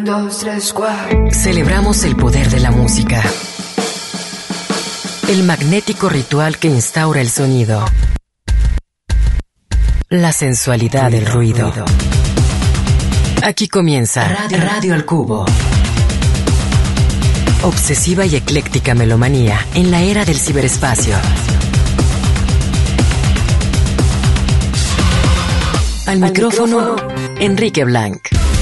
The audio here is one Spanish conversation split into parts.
2, 3, 4. Celebramos el poder de la música. El magnético ritual que instaura el sonido. La sensualidad del ruido. Aquí comienza Radio al Cubo. Obsesiva y ecléctica melomanía en la era del ciberespacio. Al micrófono, Enrique Blanc.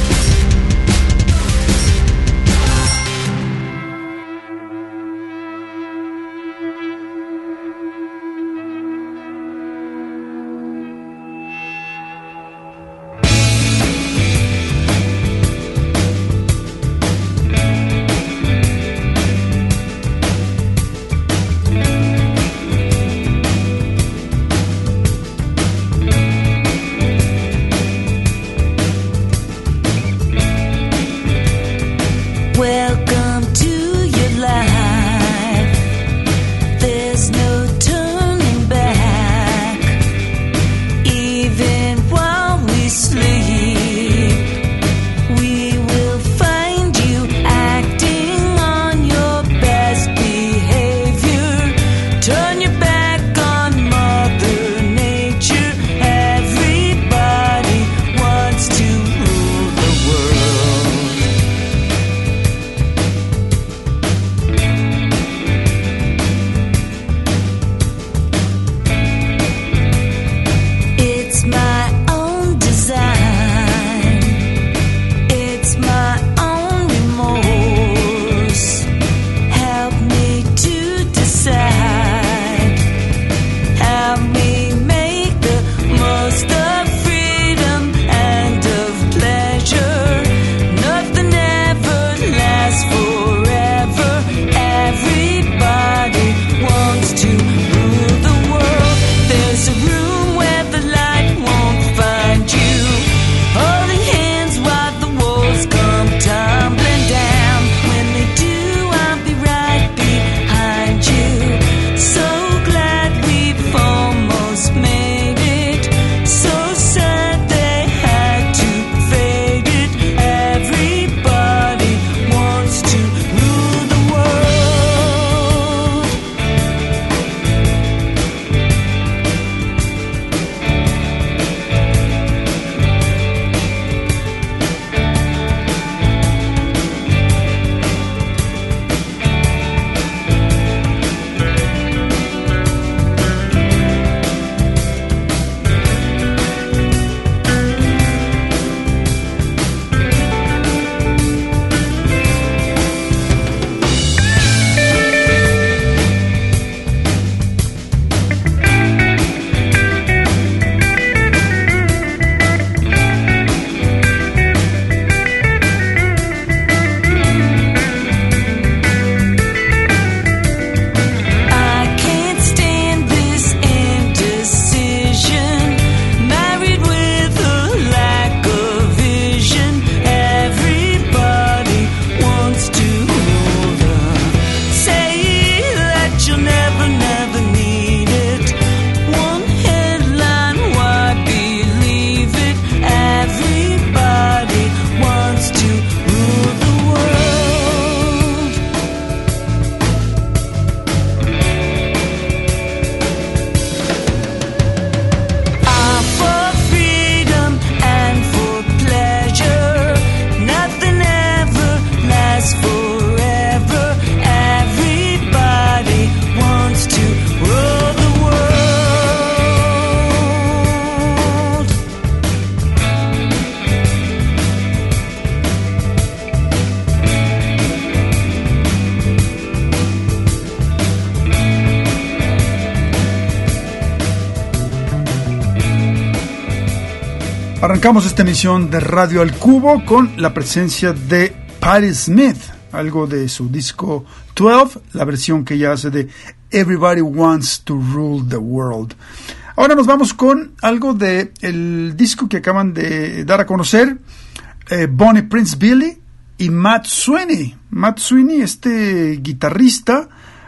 Arrancamos esta emisión de Radio al Cubo con la presencia de Patti Smith, algo de su disco 12, la versión que ella hace de Everybody Wants to Rule the World. Ahora nos vamos con algo de el disco que acaban de dar a conocer, Bonnie Prince Billy y Matt Sweeney. Matt Sweeney, este guitarrista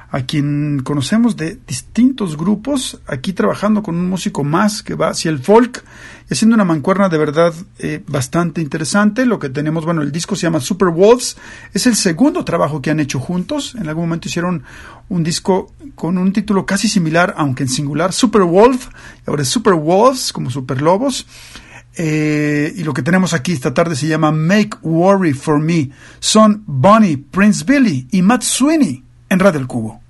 a quien conocemos de distintos grupos, aquí trabajando con un músico más que va hacia el folk y haciendo una mancuerna de verdad bastante interesante. Lo que tenemos, bueno, el disco se llama Super Wolves, es el segundo trabajo que han hecho juntos. En algún momento hicieron un disco con un título casi similar, aunque en singular, Super Wolf, y ahora es Super Wolves, como Super Lobos. Y lo que tenemos aquí esta tarde se llama Make Worry For Me. Son Bonnie, Prince Billy y Matt Sweeney en Radio El Cubo.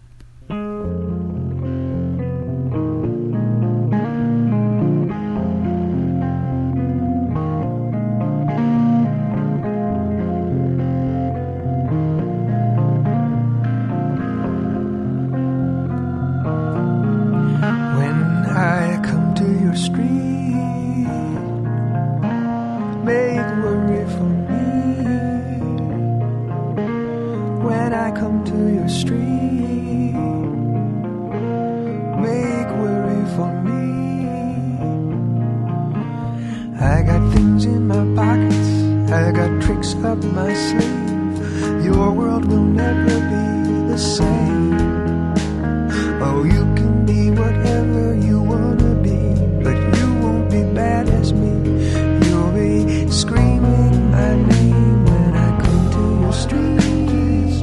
Up my sleeve, your world will never be the same. Oh, you can be whatever you wanna be, but you won't be bad as me. You'll be screaming my name when I come to your street.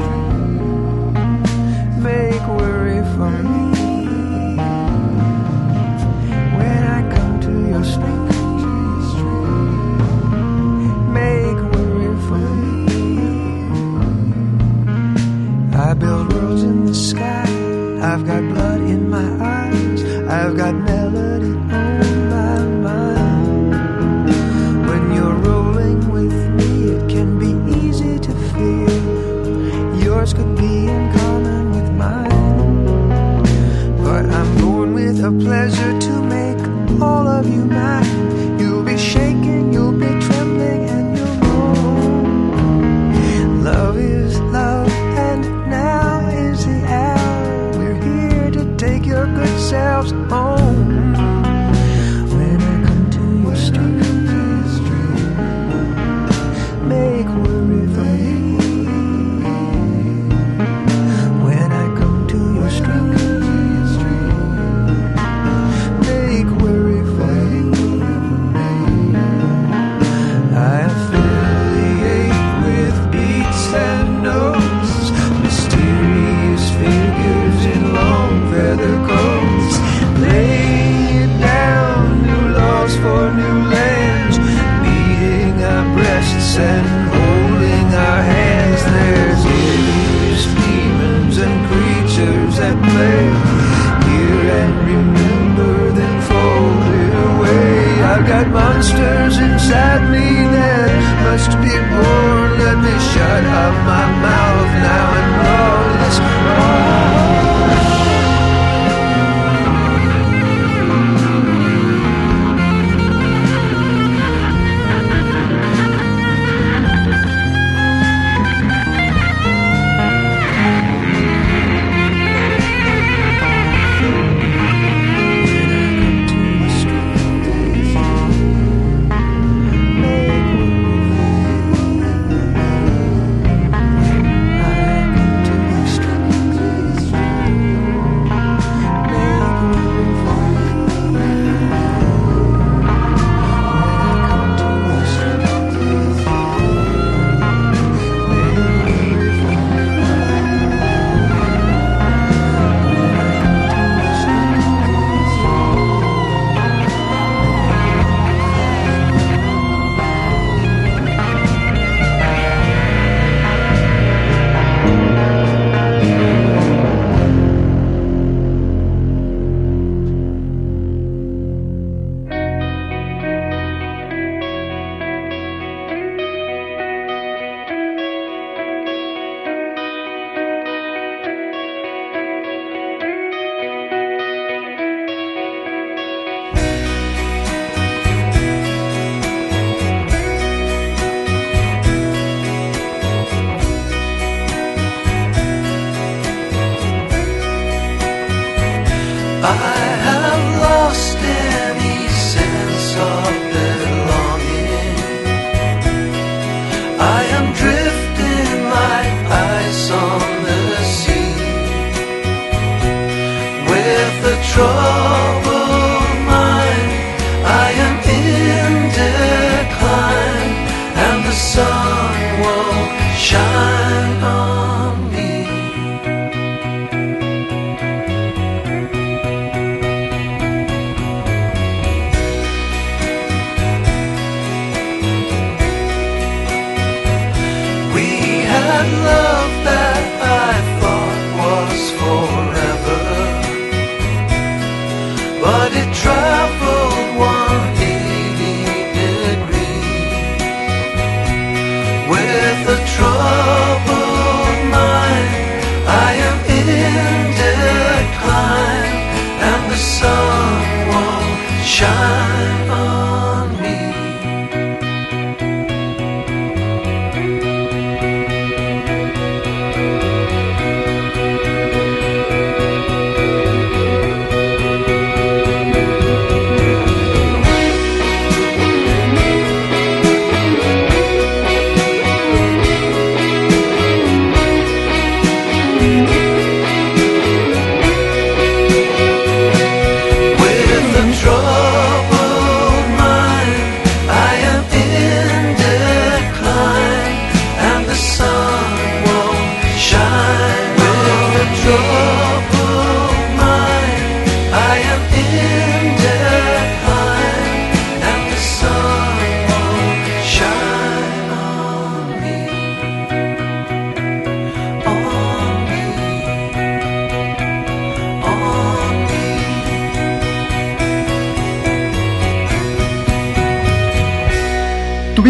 Make worry for me when I come to your street. I build worlds in the sky, I've got blood in my eyes, I've got melody on my mind. When you're rolling with me, it can be easy to feel yours could be in common with mine. But I'm born with a pleasure to make all of you mine. You'll be shaking, you'll be trembling, and you'll know love is love. Take your good selves home. When I come to your street, make worry for me. When I come to your street, make worry for me. I affiliate with beats and notes, mysterious figures in long feather coats, laying it down, new laws for new lands, beating our breasts and holding our hands. There's hideous demons and creatures at play, hear and remember, then folded away. I've got monsters inside me that must be born. Let me shut up my mouth now and blow this horn.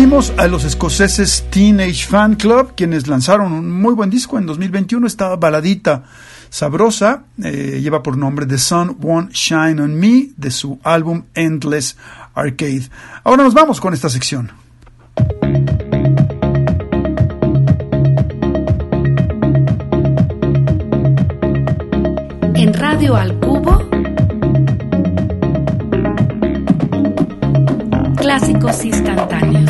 Oímos a los escoceses Teenage Fan Club, quienes lanzaron un muy buen disco en 2021, esta baladita sabrosa, lleva por nombre The Sun Won't Shine on Me, de su álbum Endless Arcade. Ahora nos vamos con esta sección. En Radio Al Cubo, clásicos instantáneos.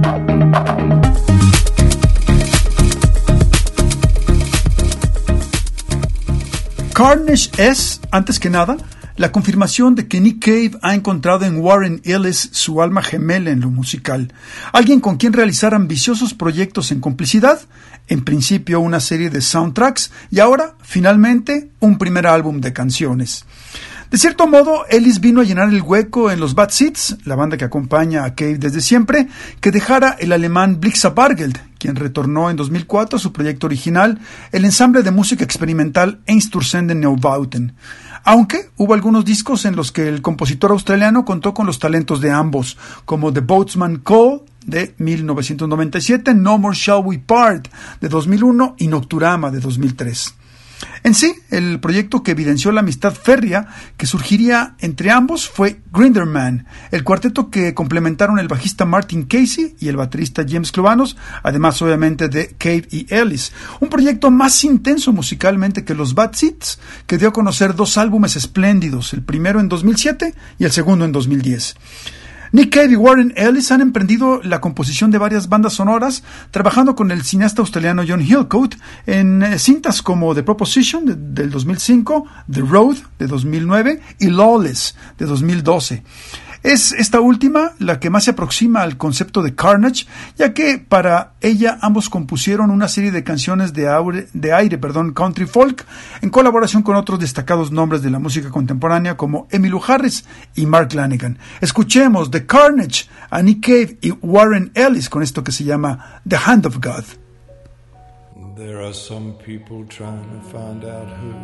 Carnage es, antes que nada, la confirmación de que Nick Cave ha encontrado en Warren Ellis su alma gemela en lo musical, alguien con quien realizar ambiciosos proyectos en complicidad, en principio una serie de soundtracks y ahora, finalmente, un primer álbum de canciones. De cierto modo, Ellis vino a llenar el hueco en los Bad Seeds, la banda que acompaña a Cave desde siempre, que dejara el alemán Blixa Bargeld, quien retornó en 2004 a su proyecto original, el ensamble de música experimental Einstürzende Neubauten. Aunque hubo algunos discos en los que el compositor australiano contó con los talentos de ambos, como The Boatsman Call de 1997, No More Shall We Part de 2001 y Nocturama de 2003. En sí, el proyecto que evidenció la amistad férrea que surgiría entre ambos fue Grinderman, el cuarteto que complementaron el bajista Martin Casey y el baterista James Klovanos, además obviamente de Cave y Ellis. Un proyecto más intenso musicalmente que los Bad Seeds, que dio a conocer dos álbumes espléndidos, el primero en 2007 y el segundo en 2010. Nick Cave y Warren Ellis han emprendido la composición de varias bandas sonoras, trabajando con el cineasta australiano John Hillcoat en cintas como The Proposition del 2005, The Road de 2009 y Lawless de 2012. Es esta última la que más se aproxima al concepto de Carnage, ya que para ella ambos compusieron una serie de canciones de aire, country folk, en colaboración con otros destacados nombres de la música contemporánea como Emmylou Harris y Mark Lanegan. Escuchemos The Carnage a Nick Cave y Warren Ellis con esto que se llama The Hand of God. There are some people trying to find out who.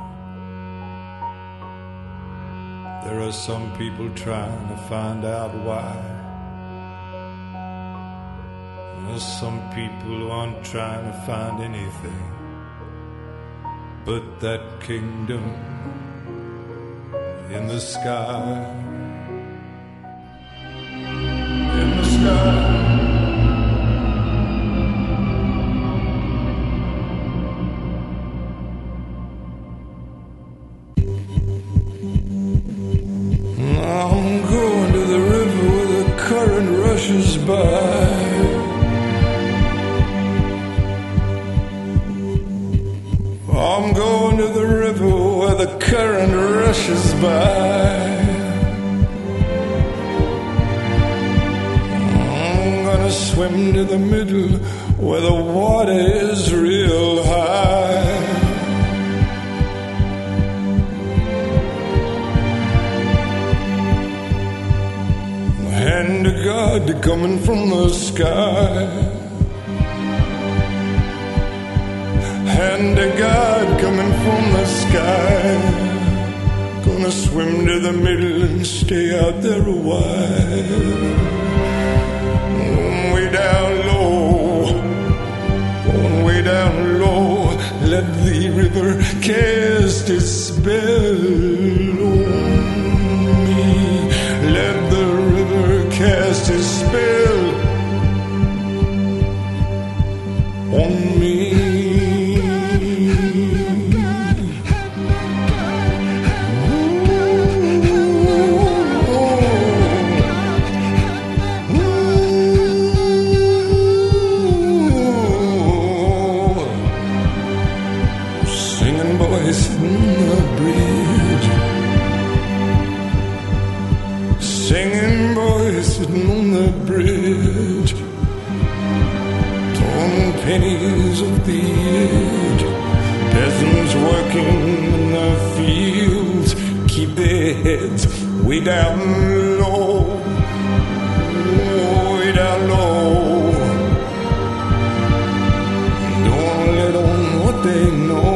There are some people trying to find out why. There's some people who aren't trying to find anything but that kingdom in the sky. In the sky. I'm going to the river where the current rushes by. I'm going to the river where the current rushes by. I'm gonna swim to the middle where the water is real high. Hand of God coming from the sky. Hand of God coming from the sky. Gonna swim to the middle and stay out there a while. Way down low, going way down low. Let the river cast its spell on me. Let the river cast its spell on me. Singing boys on the bridge. Singing boys sitting on the bridge. Torn pennies off the edge. Peasants working in the fields keep their heads way down low. Way down low. Don't let on what they know.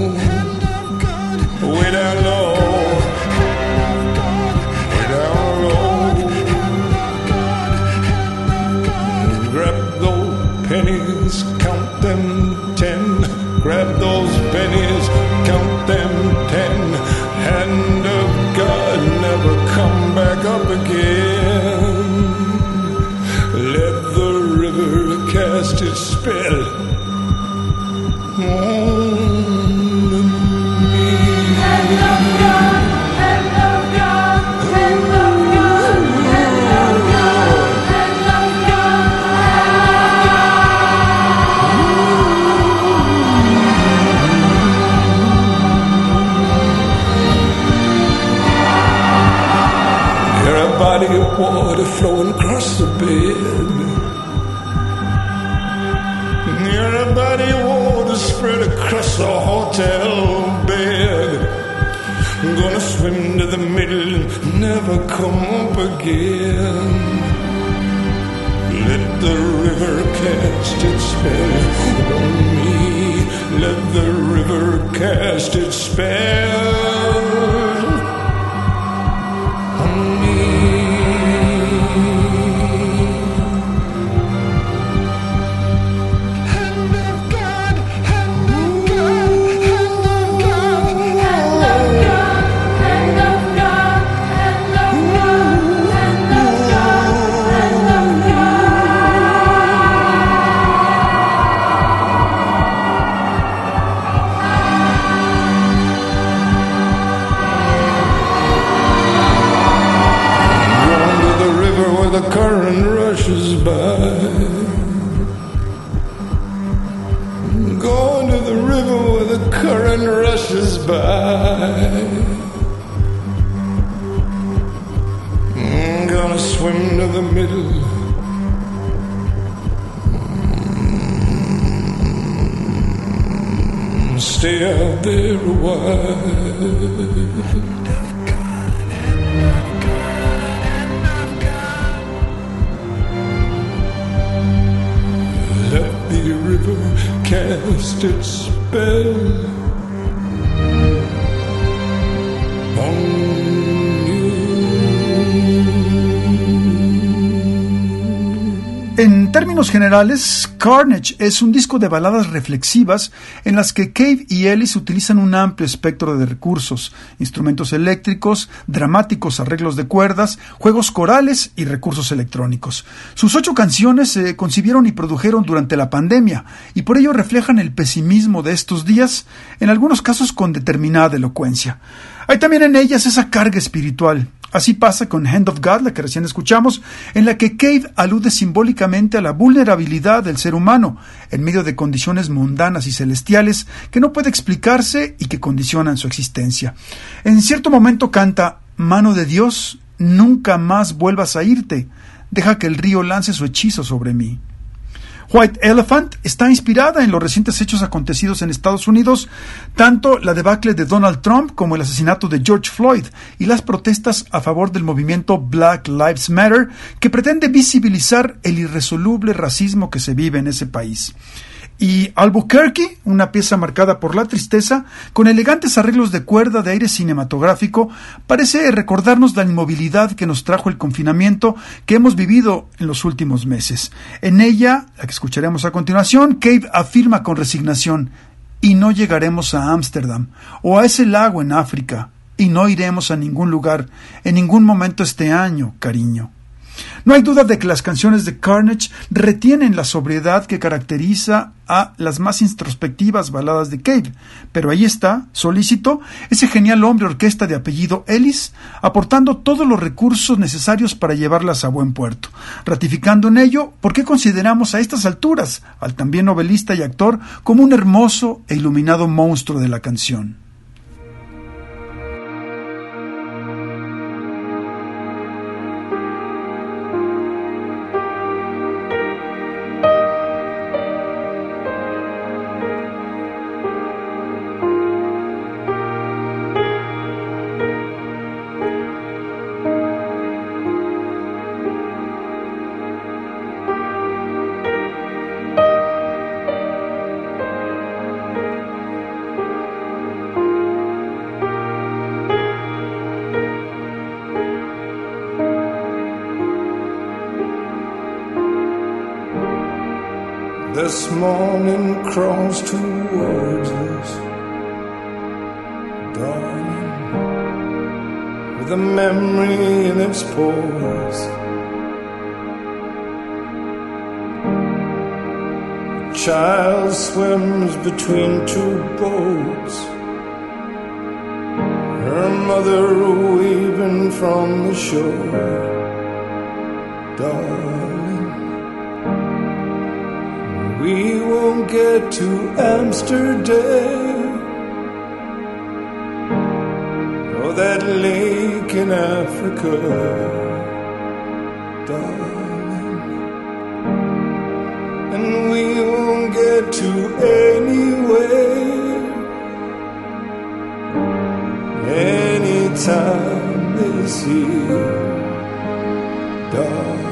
Way down low. pennies, count them 10. Grab those pennies, count them 10. Hand of God, never come back up again. Let the river cast its spell on me. Hand of God, hand of God, hand of God, hand of God, hand of God. You're a body of water flowing across the bed. You're a body of water spread across the hotel bed. I'm gonna swim to the middle and never come up again. Let the river cast its spell on me. Let the river cast its spell on me. The current rushes by. Going to the river where the current rushes by. I'm gonna swim to the middle. Stay out there a while. The river cast its spell on you. En términos generales, Carnage es un disco de baladas reflexivas en las que Cave y Ellis utilizan un amplio espectro de recursos, instrumentos eléctricos, dramáticos arreglos de cuerdas, juegos corales y recursos electrónicos. Sus 8 canciones se concibieron y produjeron durante la pandemia y por ello reflejan el pesimismo de estos días, en algunos casos con determinada elocuencia. Hay también en ellas esa carga espiritual. Así pasa con Hand of God, la que recién escuchamos, en la que Cave alude simbólicamente a la vulnerabilidad del ser humano en medio de condiciones mundanas y celestiales que no puede explicarse y que condicionan su existencia. En cierto momento canta: «Mano de Dios, nunca más vuelvas a irte, deja que el río lance su hechizo sobre mí». White Elephant está inspirada en los recientes hechos acontecidos en Estados Unidos, tanto la debacle de Donald Trump como el asesinato de George Floyd y las protestas a favor del movimiento Black Lives Matter, que pretende visibilizar el irresoluble racismo que se vive en ese país. Y Albuquerque, una pieza marcada por la tristeza, con elegantes arreglos de cuerda de aire cinematográfico, parece recordarnos la inmovilidad que nos trajo el confinamiento que hemos vivido en los últimos meses. En ella, la que escucharemos a continuación, Cave afirma con resignación: «Y no llegaremos a Ámsterdam o a ese lago en África, y no iremos a ningún lugar, en ningún momento este año, cariño». No hay duda de que las canciones de Carnage retienen la sobriedad que caracteriza a las más introspectivas baladas de Cave, pero ahí está, solícito, ese genial hombre orquesta de apellido Ellis, aportando todos los recursos necesarios para llevarlas a buen puerto, ratificando en ello por qué consideramos a estas alturas al también novelista y actor como un hermoso e iluminado monstruo de la canción. this morning crawls towards us, darling, with a memory in its pores. A child swims between two boats, her mother waving from the shore, darling. We won't get to Amsterdam or that lake in Africa, darling. And we won't get to anywhere anytime this year, darling.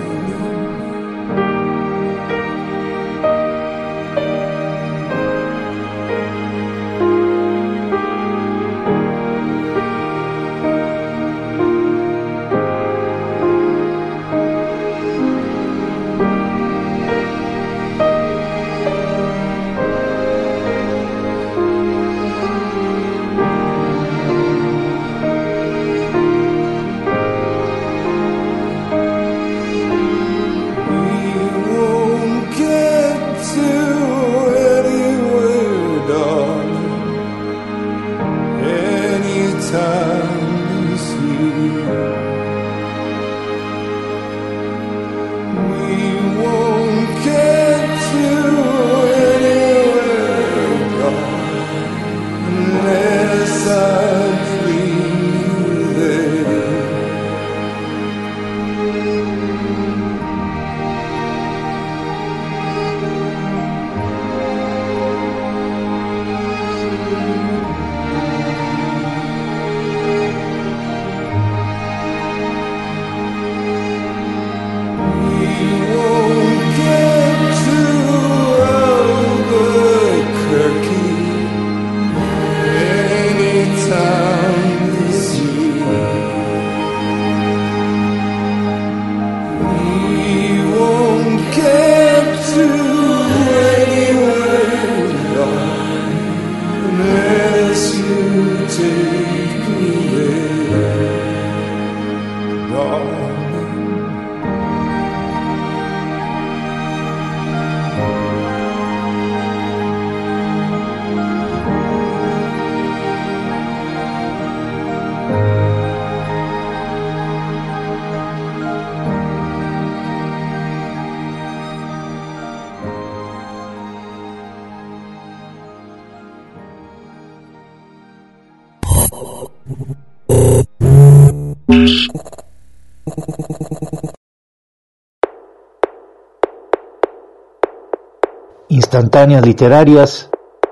Instantáneas literarias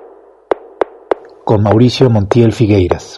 con Mauricio Montiel Figueiras.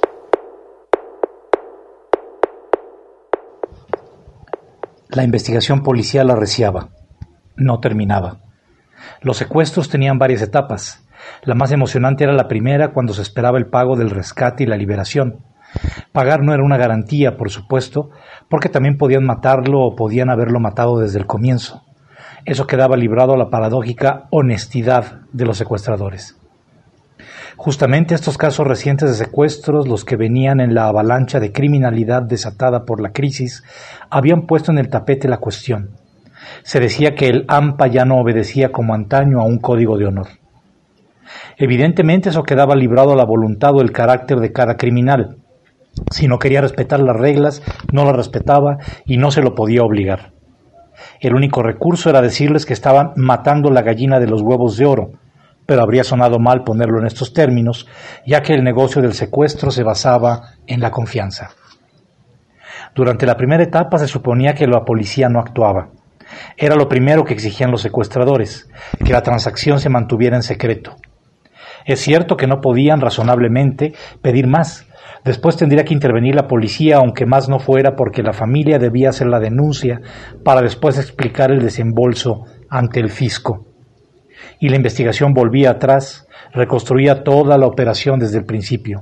La investigación policial arreciaba, no terminaba. Los secuestros tenían varias etapas. La más emocionante era la primera, cuando se esperaba el pago del rescate y la liberación. Pagar no era una garantía, por supuesto, porque también podían matarlo o podían haberlo matado desde el comienzo. Eso quedaba librado a la paradójica honestidad de los secuestradores. Justamente estos casos recientes de secuestros, los que venían en la avalancha de criminalidad desatada por la crisis, habían puesto en el tapete la cuestión. Se decía que el AMPA ya no obedecía como antaño a un código de honor. Evidentemente eso quedaba librado a la voluntad o el carácter de cada criminal. Si no quería respetar las reglas, no las respetaba y no se lo podía obligar. El único recurso era decirles que estaban matando la gallina de los huevos de oro, pero habría sonado mal ponerlo en estos términos, ya que el negocio del secuestro se basaba en la confianza. Durante la primera etapa se suponía que la policía no actuaba. Era lo primero que exigían los secuestradores, que la transacción se mantuviera en secreto. Es cierto que no podían razonablemente pedir más. Después tendría que intervenir la policía, aunque más no fuera porque la familia debía hacer la denuncia para después explicar el desembolso ante el fisco. Y la investigación volvía atrás, reconstruía toda la operación desde el principio.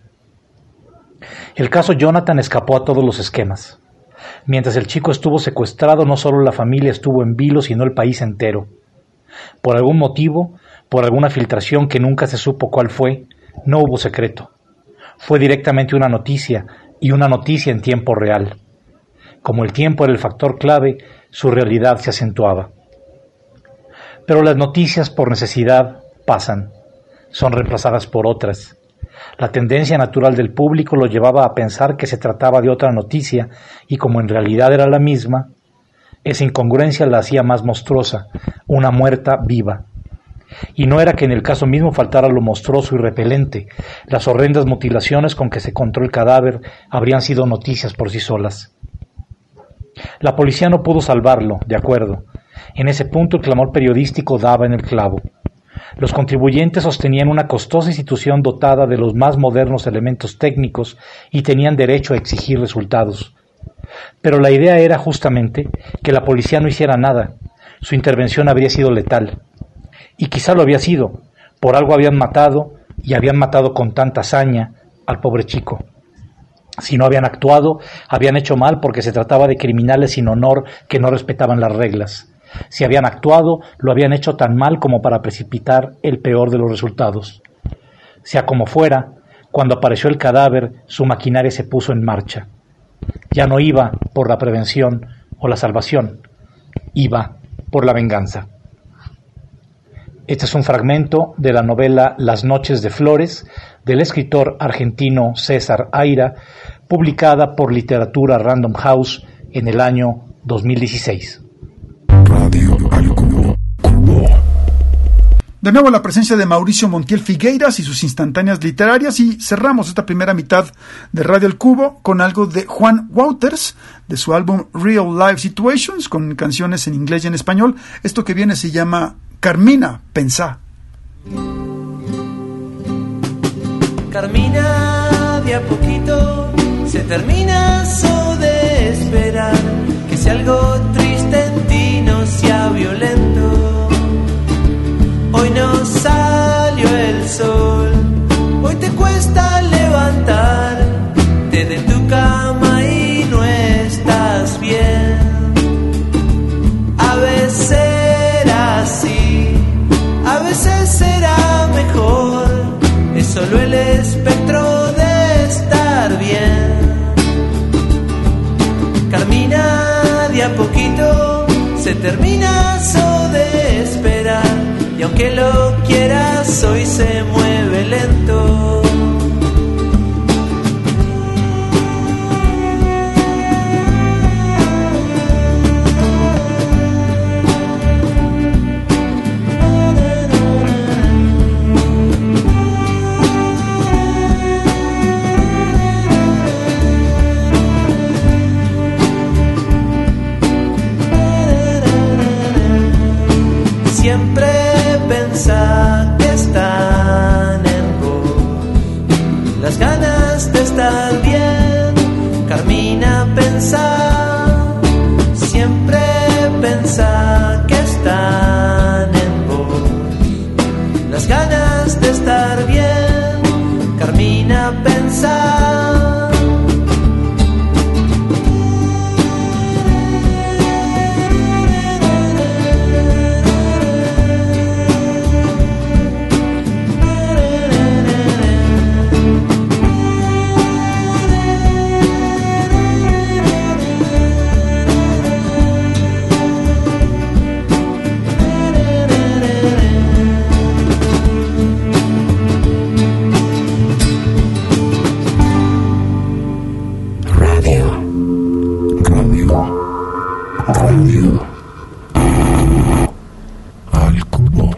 El caso Jonathan escapó a todos los esquemas. Mientras el chico estuvo secuestrado, no solo la familia estuvo en vilo, sino el país entero. Por algún motivo, por alguna filtración que nunca se supo cuál fue, no hubo secreto. Fue directamente una noticia, y una noticia en tiempo real. Como el tiempo era el factor clave, su realidad se acentuaba. Pero las noticias por necesidad pasan, son reemplazadas por otras. La tendencia natural del público lo llevaba a pensar que se trataba de otra noticia, y como en realidad era la misma, esa incongruencia la hacía más monstruosa, una muerta viva. Y no era que en el caso mismo faltara lo monstruoso y repelente. Las horrendas mutilaciones con que se encontró el cadáver habrían sido noticias por sí solas. La policía no pudo salvarlo, de acuerdo. En ese punto el clamor periodístico daba en el clavo. Los contribuyentes sostenían una costosa institución dotada de los más modernos elementos técnicos y tenían derecho a exigir resultados. Pero la idea era justamente que la policía no hiciera nada. Su intervención habría sido letal. Y quizá lo había sido. Por algo habían matado, y habían matado con tanta hazaña, al pobre chico. Si no habían actuado, habían hecho mal porque se trataba de criminales sin honor que no respetaban las reglas. Si habían actuado, lo habían hecho tan mal como para precipitar el peor de los resultados. Sea como fuera, cuando apareció el cadáver, su maquinaria se puso en marcha. Ya no iba por la prevención o la salvación, iba por la venganza. Este es un fragmento de la novela Las noches de Flores, del escritor argentino César Aira, publicada por Literatura Random House en el año 2016. Radio al Cubo. De nuevo la presencia de Mauricio Montiel Figueiras y sus instantáneas literarias, y cerramos esta primera mitad de Radio El Cubo con algo de Juan Wouters, de su álbum Real Life Situations, con canciones en inglés y en español. Esto que viene se llama Carmina, pensá. Carmina, de a poquito se termina eso de esperar que si algo triste en ti no sea violento. Hoy no salió el sol, hoy te cuesta levantarte de tu cama y no estás bien. A veces será así, a veces será mejor, es solo el espectro de estar bien. Carmina, de a poquito se termina eso de esperar, y aunque lo quieras hoy se mueve lento. Siempre pensá que están en vos las ganas de estar bien. Carmina, pensá, siempre pensá que están en vos las ganas de estar bien. Carmina, pensá. Al Cubo.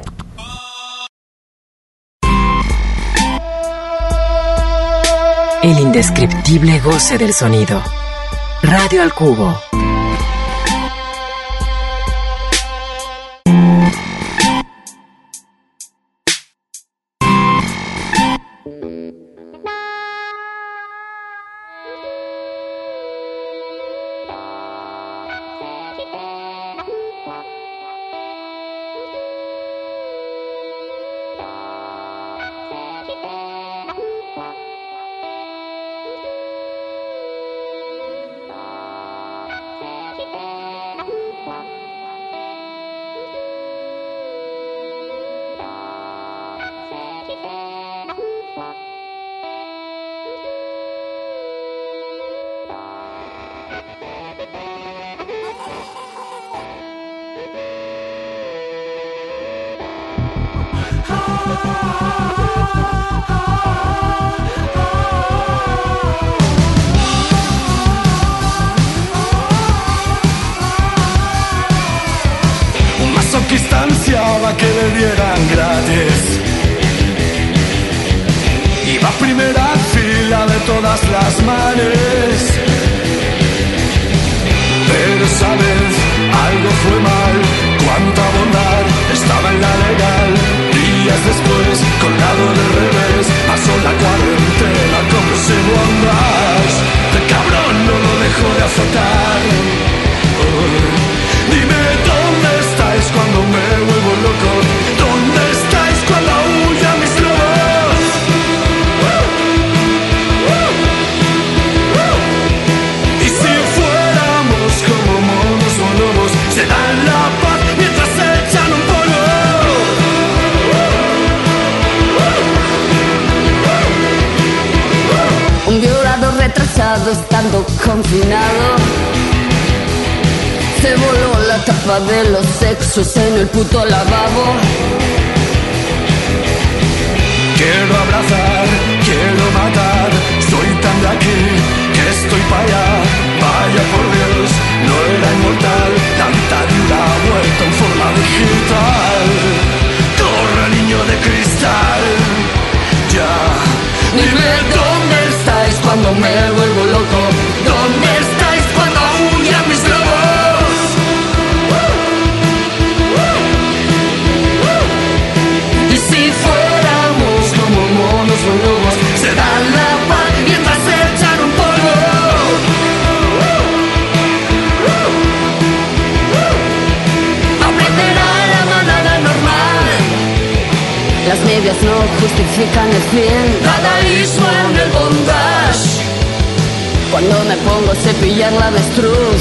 El indescriptible goce del sonido. Radio al Cubo. a que le dieran gratis. Iba primera fila de todas las mares, pero sabes, algo fue mal. Cuánta bondad estaba en la legal. Días después, colgado de revés, pasó la cuarentena como si bondage. El cabrón no lo dejó de azotar. Dime dónde estáis cuando me vuelvo loco. ¿Dónde estáis cuando aúllan mis lobos? Y si fuéramos como monos o lobos, se dan la paz mientras se echan un polvo. Un violador retrasado estando confinado se voló la tapa de los sexos en el puto lavabo. Quiero abrazar, quiero matar, soy tan de aquí que estoy para allá. Vaya por Dios, no era inmortal, la dictadura ha vuelto en forma digital. Corre niño de cristal, ya. Dime dónde estáis cuando me vuelvo loco. ¿Dónde estáis cuando aúllan mis lobos? Y si fuéramos como monos o lobos, se dan la paz mientras se echan un polvo. Aprenderá la manada normal. Las medias no justifican el fin. Dadaísmo en el bondage. Cuando me pongo a cepillar la avestruz,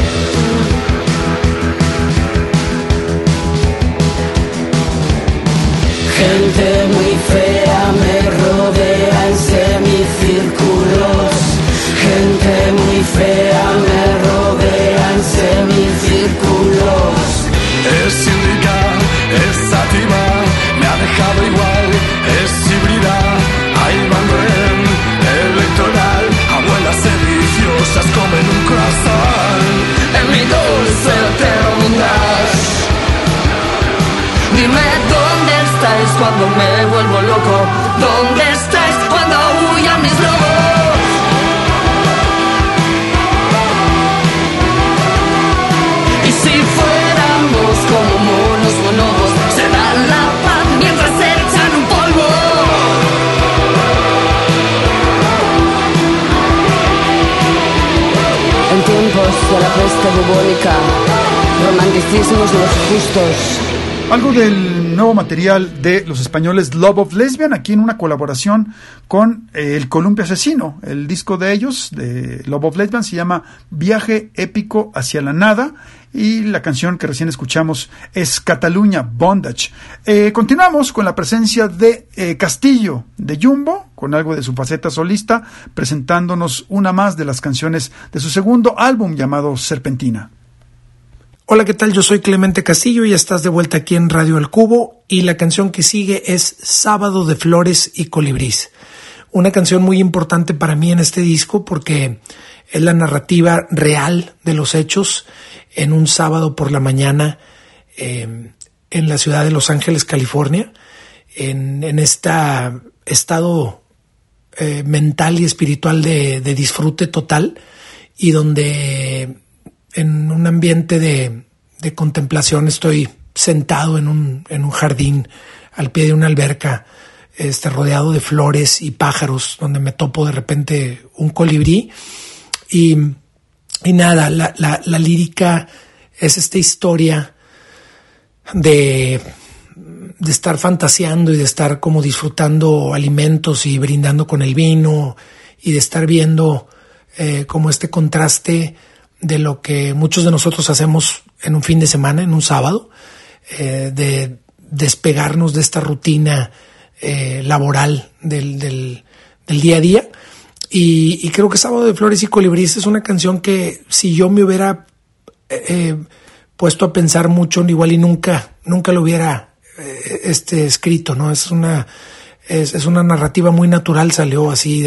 gente muy fea me rodea en semicírculos. Gente muy fea me rodea en semicírculos. Es síndica, es sativa, me ha dejado igual, es híbrida, hay bandren electoral, abuelas sediciosas comen un croissant, en mi dulce terror bondage. Dime dónde estáis cuando me vuelvo loco, dónde estáis cuando aúllan mis lobos. Y si fuéramos como monos o lobos, se dan la paz mientras se echan un polvo. en tiempos de la peste bubónica, romanticismos los justos. Algo del nuevo material de los españoles Love of Lesbian, aquí en una colaboración con el Columpio Asesino. El disco de ellos, de Love of Lesbian, se llama Viaje Épico hacia la Nada, y la canción que recién escuchamos es Cataluña Bondage. Continuamos con la presencia de Castillo de Jumbo, con algo de su faceta solista, presentándonos una más de las canciones de su segundo álbum llamado Serpentina. Hola, ¿qué tal? Yo soy Clemente Castillo y estás de vuelta aquí en Radio El Cubo, y la canción que sigue es Sábado de Flores y Colibrís. Una canción muy importante para mí en este disco porque es la narrativa real de los hechos en un sábado por la mañana en la ciudad de Los Ángeles, California, en este estado mental y espiritual de disfrute total, y donde en un ambiente de contemplación estoy sentado en un jardín al pie de una alberca, rodeado de flores y pájaros, donde me topo de repente un colibrí. Y nada, la lírica es esta historia de estar fantaseando y de estar como disfrutando alimentos y brindando con el vino, y de estar viendo como este contraste de lo que muchos de nosotros hacemos en un fin de semana, en un sábado, de despegarnos de esta rutina laboral del día a día. Y creo que Sábado de Flores y Colibrís es una canción que, si yo me hubiera puesto a pensar mucho, igual y nunca lo hubiera escrito, ¿no? Es una narrativa muy natural, salió así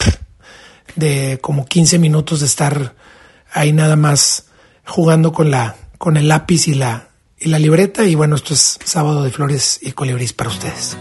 de como 15 minutos de estar ahí nada más jugando con el lápiz y la y la libreta. Y bueno, esto es Sábado de Flores y Colibrís para ustedes.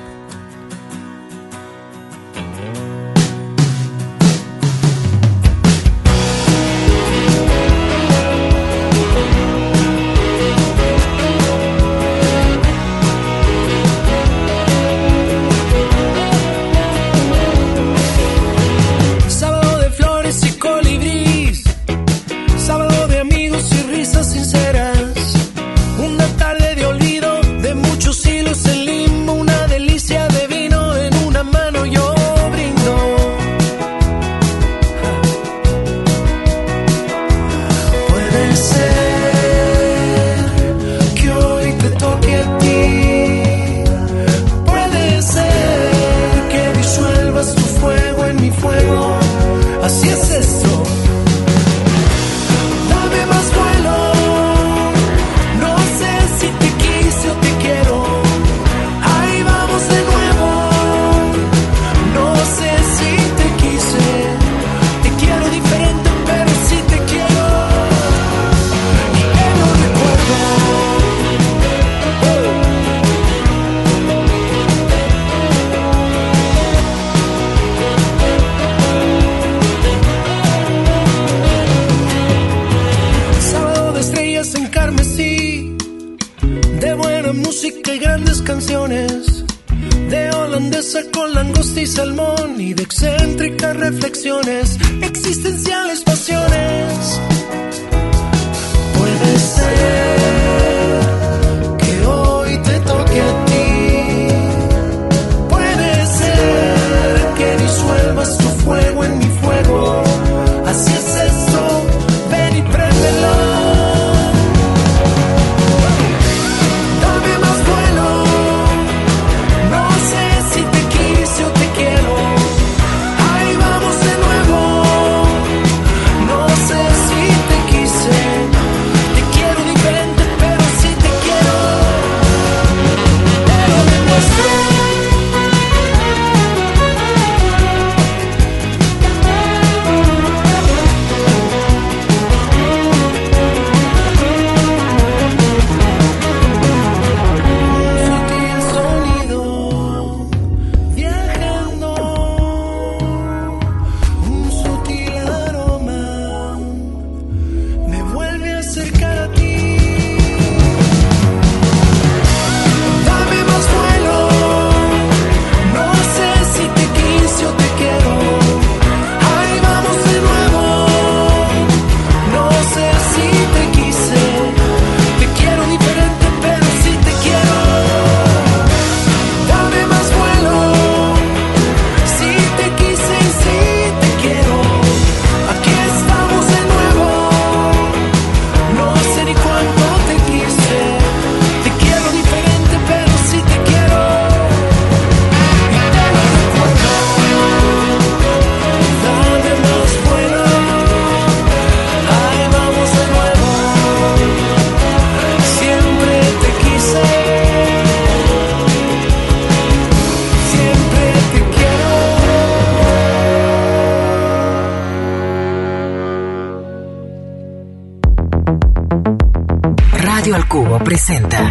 Radio al Cubo presenta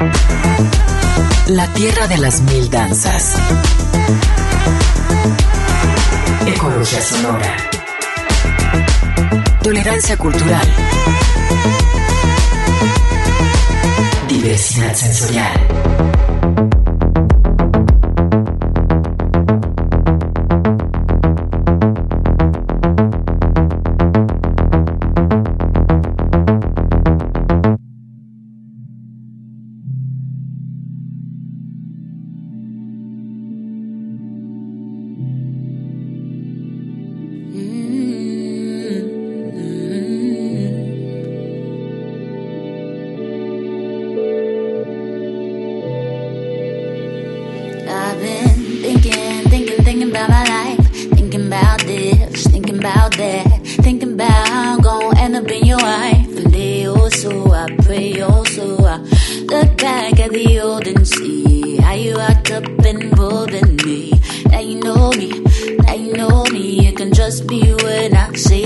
La Tierra de las Mil Danzas. Ecología sonora. Tolerancia cultural. Diversidad sensorial.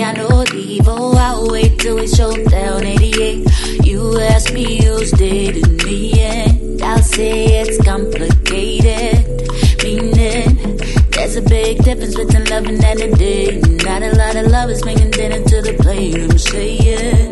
Till we showed down 88. You asked me who's dating difference between loving and a date. Not a lot of lovers bringing dinner to the plate. I'm saying,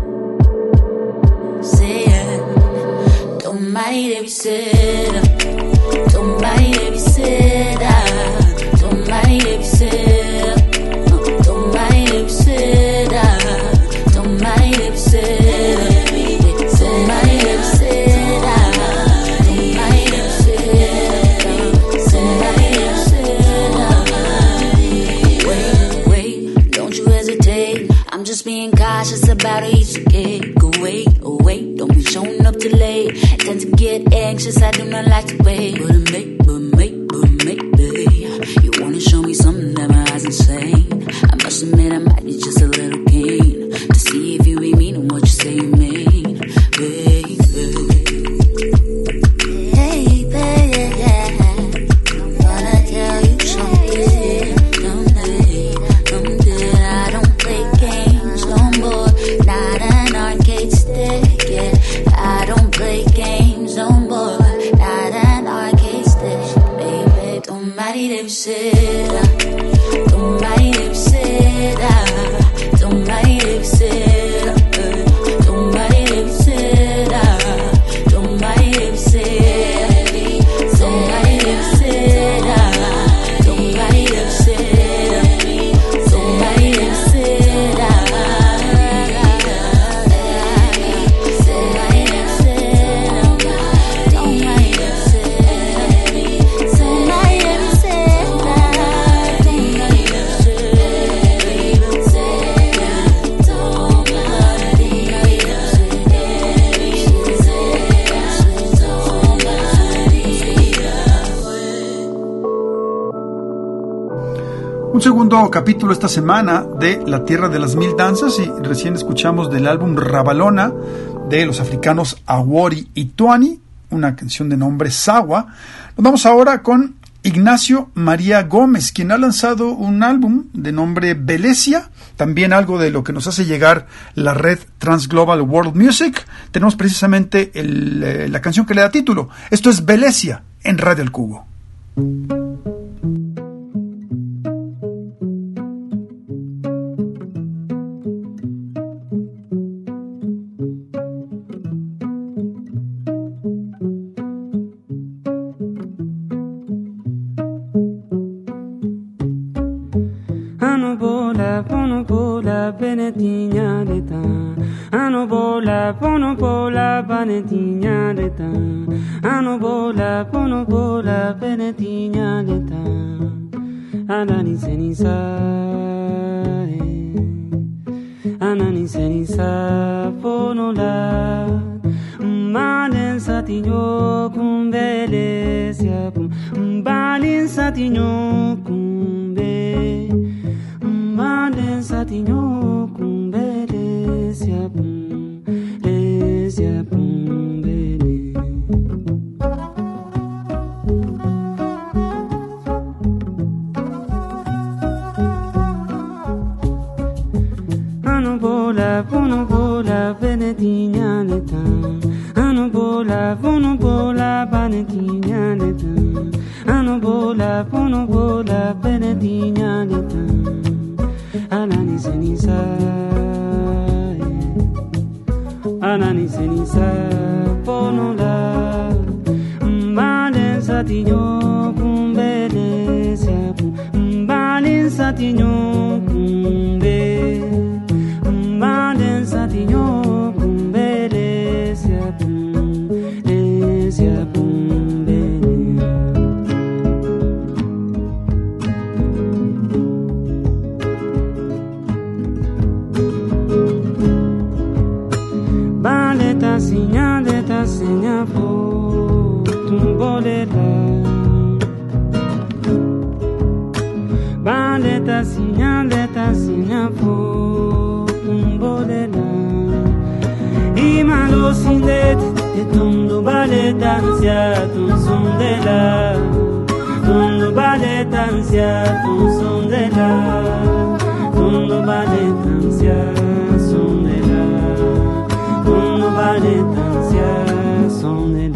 don't mind if you sit up. Don't mind if you sit up. Don't mind if you sit up. Don't mind if you sit up. Don't mind if you sit up. Don't mind if you sit up. Don't mind if you sit up. Don't mind if you sit up. Wait, don't you hesitate. I'm just being cautious about each gate. Go wait, oh wait, don't be showing up too late. Tend to get anxious, I do not like to wait. But baby, you wanna show me something that my eyes insane. I must admit I might be just a little keen to see if you be meaning what you say you mean, baby. Hey, baby, I wanna tell you something. I don't play games no more, not an arcade stick, yeah. I don't play games no more, not an arcade stick, baby. Don't mind if you sit up. Don't mind if you sit up. Don't mind if you sit up. Don't mind if you sit up. Don't mind if you sit up. Don't mind if you sit up. Don't mind if you sit up. Don't mind if you sit up. Un segundo capítulo esta semana de La Tierra de las Mil Danzas, y recién escuchamos del álbum Rabalona de los africanos Awori y Tuani, una canción de nombre Sawa. Nos vamos ahora con Ignacio María Gómez, quien ha lanzado un álbum de nombre Belesia, también algo de lo que nos hace llegar la red Transglobal World Music. Tenemos precisamente la canción que le da título. Esto es Belesia en Radio El Cubo. Benetigna d'età, Anobola, Ponopola, Benetigna d'età, Anobola, Ponopola, Benetigna d'età, Anani Senisa, Anani Senisa, Ponola, Manen Satigno, Cumbelesia, Balin Satigno, Cumbe. Manden satigno cumbele sia cumbele. Anobola, ponobola, benetigna l'età. Anobola, ponobola, benetigna l'età. Anobola, ponobola, benetigna l'età. Anani senisa, Anani senisa, ponola, Mbalin satigno cumbele sia, Mbalin satigno cumbe, Mbalin satigno cumbele sia, sia cumbele. Ta signa po tumbolela, baleta signa po tumbolela. Imalo sindet e tondo baleta ansia ton sondela, tondo baleta ansia ton sondela, tondo baleta ansia sondela, tondo baleta ansia sondela.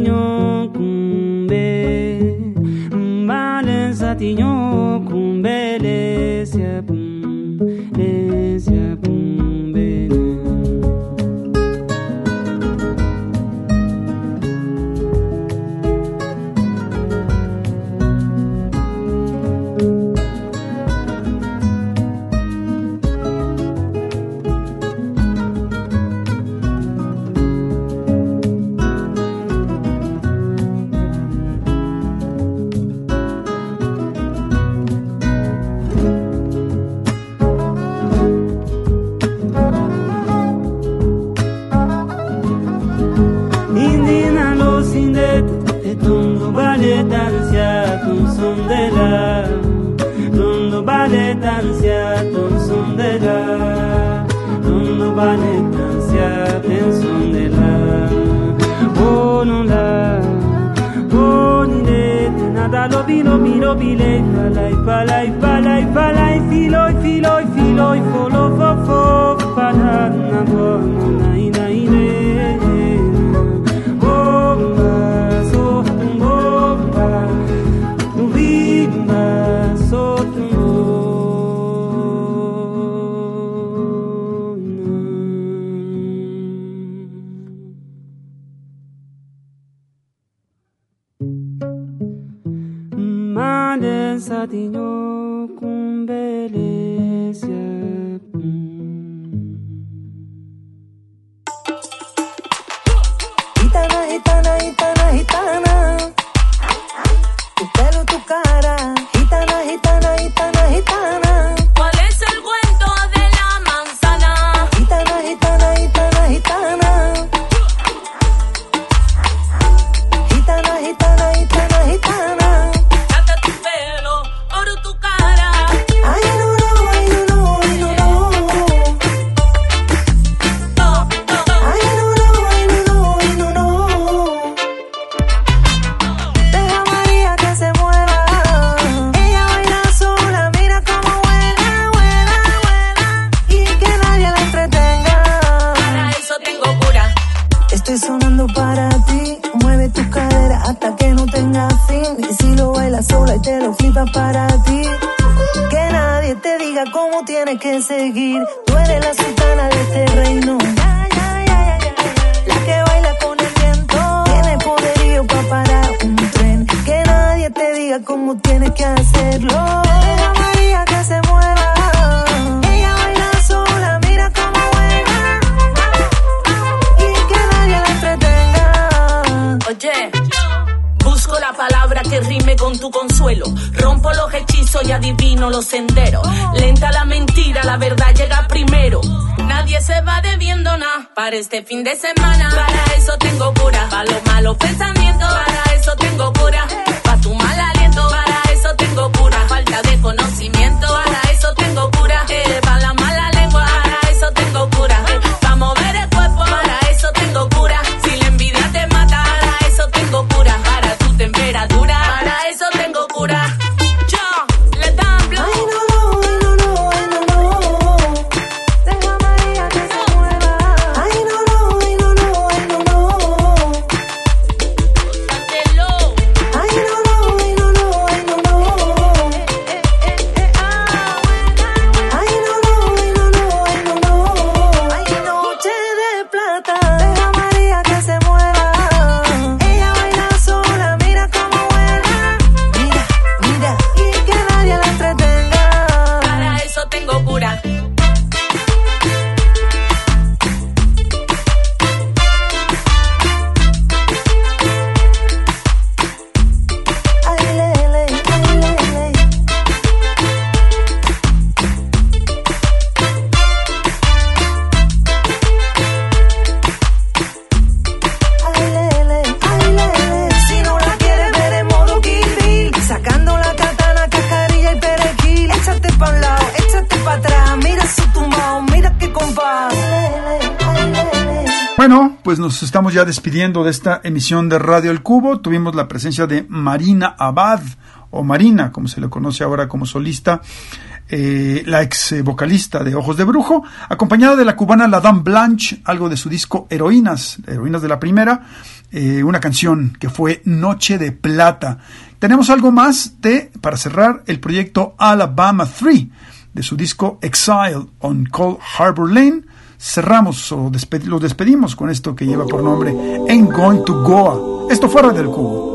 satiño kumbe Mbale satiño kumbe lesia kumbe Tundu baletancia tun sondela Tundu baletancia ten sondela Bonula Bonile nada lo vino bile palai filo folo fofo para na bona ina bomba so bomba Vimba sotto Mane satiño kumbelesia Gitana Tu pelo, tu cara, gitana. ¿Cuál es el cuento de la manzana? Gitana. Canta tu pelo, oro tu cara. Ay, no. Deja a María que se mueva. Ella baila sola, mira cómo vuela. Y que nadie la entretenga. Para eso tengo cura. Estoy sonando para ti. Mueve tu cadera hasta que no tenga fin. Y si lo bailas sola y te lo flipas para ti. Que nadie te diga cómo tienes que seguir. Tú eres la sultana de este reino. La que baila con el viento. Tiene poderío para parar un tren. Que nadie te diga cómo tienes que hacerlo. Deja a María que se mueva. Ella baila sola, mira cómo vuela. Y que nadie la entretenga. Oye, busco la palabra que rime con tu consuelo. Rompo los hechizos y adivino los senderos. Lenta la mentira, la verdad llega primero. Nadie se va debiendo nada para este fin de semana. Para eso tengo cura, para los malos pensamientos. Para eso tengo cura, para tu mal aliento. Para eso tengo cura, falta de conocimiento. Para eso tengo cura, para la mala lengua. Para eso tengo cura, para mover el cuerpo. Para eso tengo cura, si la envidia te mata. Para eso tengo cura, para tu temperatura. Para eso tengo cura. Yo le dan blue. Ay, no. Deja a María que se mueva. Ay, no. Gózatelo. Ay, no. Ay, no. Ay, noche de plata. Deja a María que se mueva. Ella baila sola, mira cómo vuela. Mira, y que nadie la entretenga. Para eso tengo cura. Ay, lele. Ay, lele. Si no la quieres ver en modo Kill Bill, sacando la katana, cascarilla y perejil. Échate pa' un lado, échate pa' atrás. Mira su tumbao, mira qué compás. Bueno, pues nos estamos ya despidiendo de esta emisión de Radio El Cubo. Tuvimos la presencia de Marina Abad, o Marina, como se le conoce ahora como solista, la ex vocalista de Ojos de Brujo, acompañada de la cubana La Dame Blanche, algo de su disco Heroínas de la primera, una canción que fue Noche de Plata. Tenemos algo más para cerrar, el proyecto Alabama 3, de su disco Exile on Cold Harbor Lane. Cerramos o los despedimos con esto que lleva por nombre Ain't Going to Goa. Esto fuera del cubo.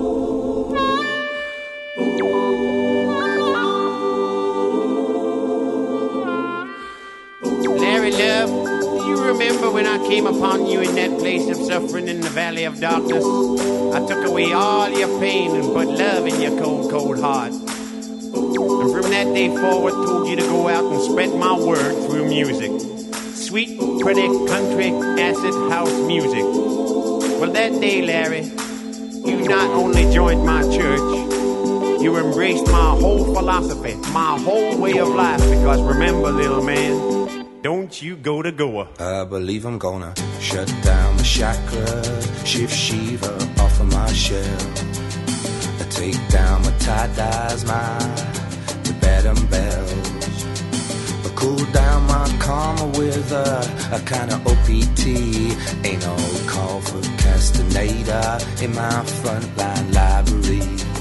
Larry Love, do you remember when I came upon you in that place of suffering in the valley of darkness? I took away all your pain and put love in your cold, cold heart. And from that day forward, told you to go out and spread my word through music. Sweet, pretty country acid house music. Well, that day, Larry, you not only joined my church, you embraced my whole philosophy, my whole way of life. Because remember, little man, don't you go to Goa. I believe I'm gonna shut down the chakra, shift Shiva off of my shell. I take down my tie-dyes, my Tibetan bells. Cool down my karma with a kind of OPT. Ain't no call for Castaneda in my frontline library.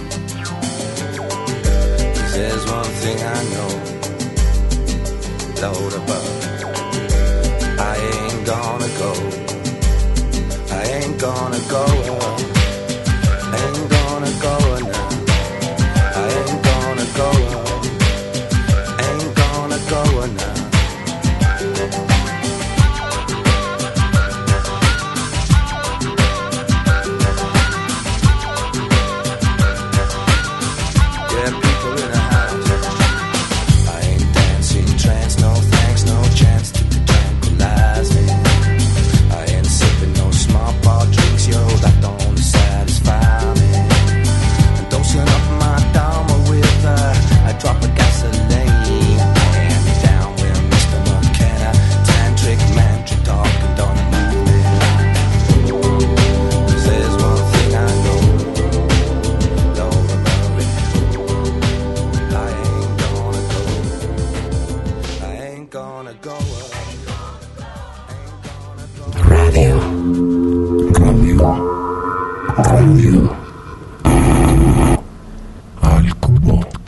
'Cause there's one thing I know, Lord above, I ain't gonna go. I ain't gonna go. I ain't gonna go now. I ain't gonna go. Going now. Yeah, people in the house. I ain't dancing trance, no thanks, no chance to tranquilize me. I ain't sipping no small bar drinks, yo, that don't satisfy me. I'm dosing up my dharma with a drop of gasoline. Radio al cubo.